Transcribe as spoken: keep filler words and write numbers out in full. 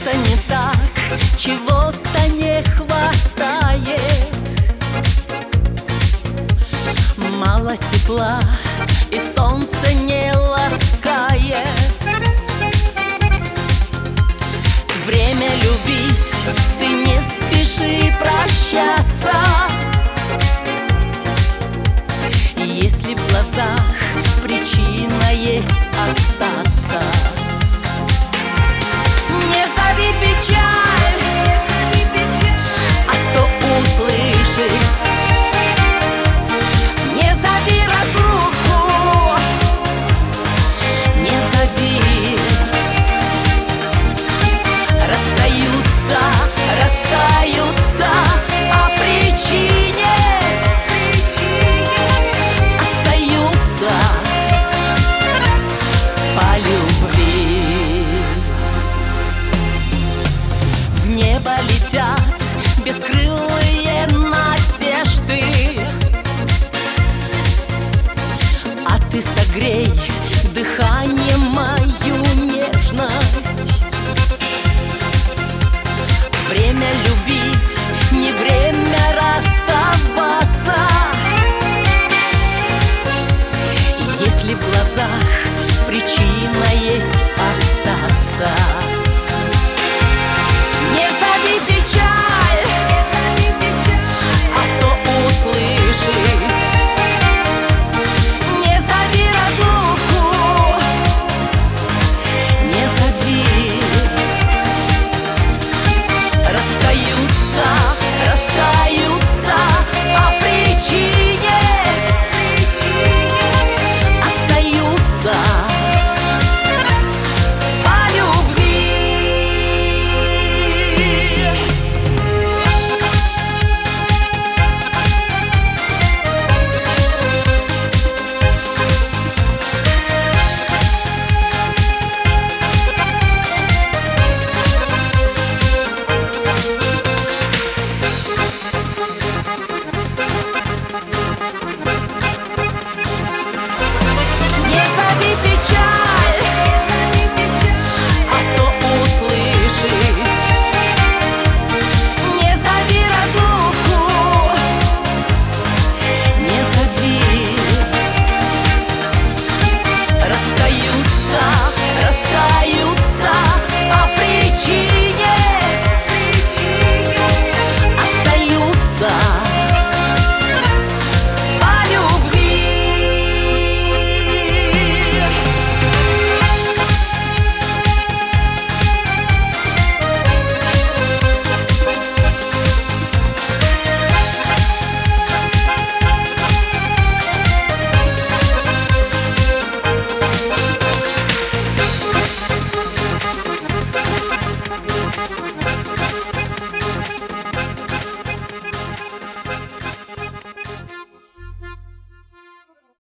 что-то не так, чего-то не хватает. Мало тепла и солнце не ласкает. Время любить, ты не спеши прощаться. Если в глазах причина есть остаться, не зови печаль, а то услышит. Не зови разлуку, не зови. Расстаются, расстаются, а причине остаются по любви. В небо летят без крыл